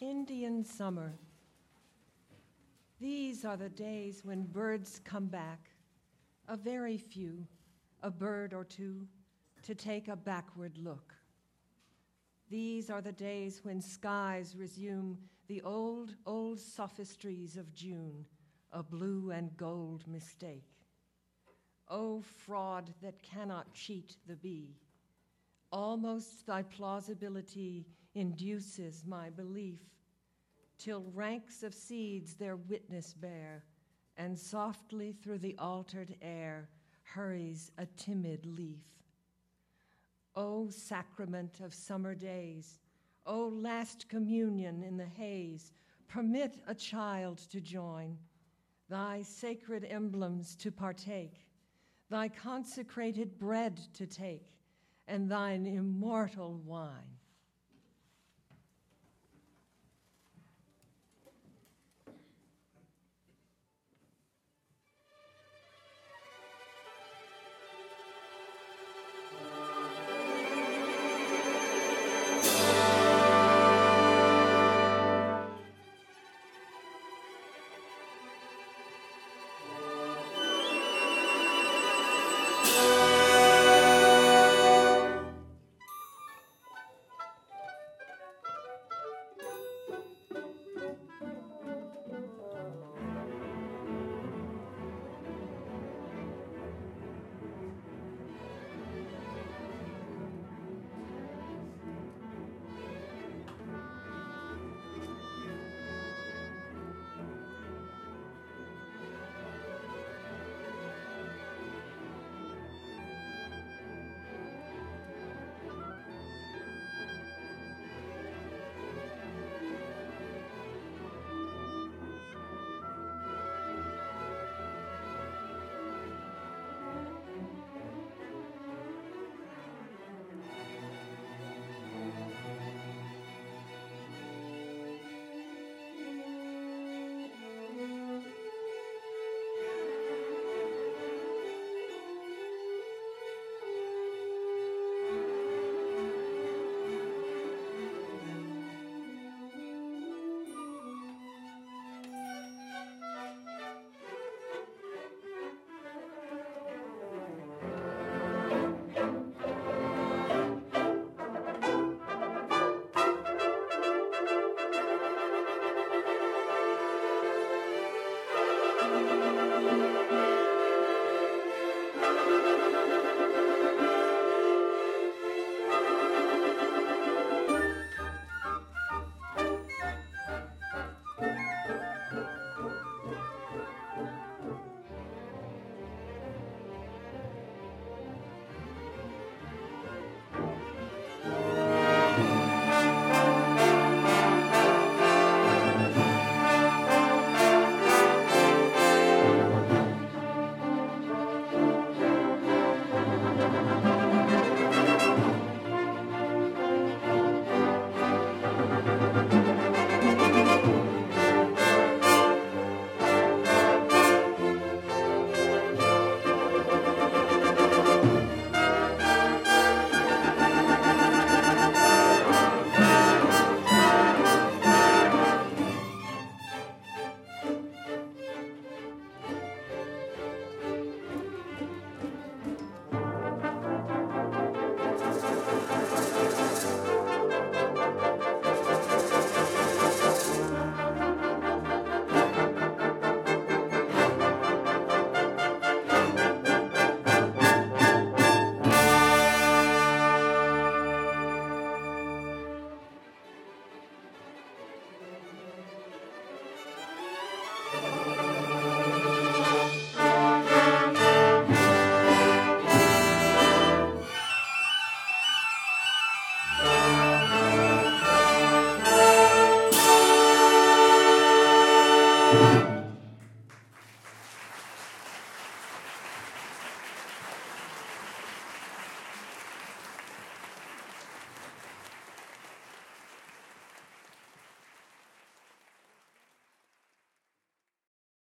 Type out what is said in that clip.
Indian summer. These are the days when birds come back, a very few, a bird or two, to take a backward look. These are the days when skies resume the old, old sophistries of June, a blue and gold mistake. O fraud that cannot cheat the bee, almost thy plausibility induces my belief, till ranks of seeds their witness bear, and softly through the altered air hurries a timid leaf. O sacrament of summer days, O last communion in the haze, permit a child to join, thy sacred emblems to partake, thy consecrated bread to take, and thine immortal wine.